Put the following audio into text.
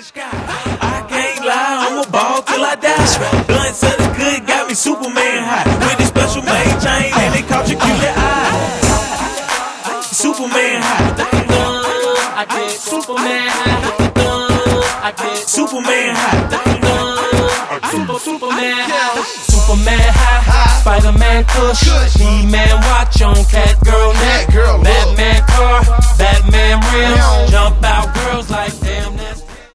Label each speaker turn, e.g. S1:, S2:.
S1: I can't lie, I'ma ball till I die. Blunt to the good got me Superman high. With this special made chain and it caught your cutie eye. Superman high.
S2: I get Superman high. I get
S1: Superman high.
S2: Superman high. Superman high. Spider-Man Kush. He-Man watch on Catgirl neck. Batman car. Batman rims.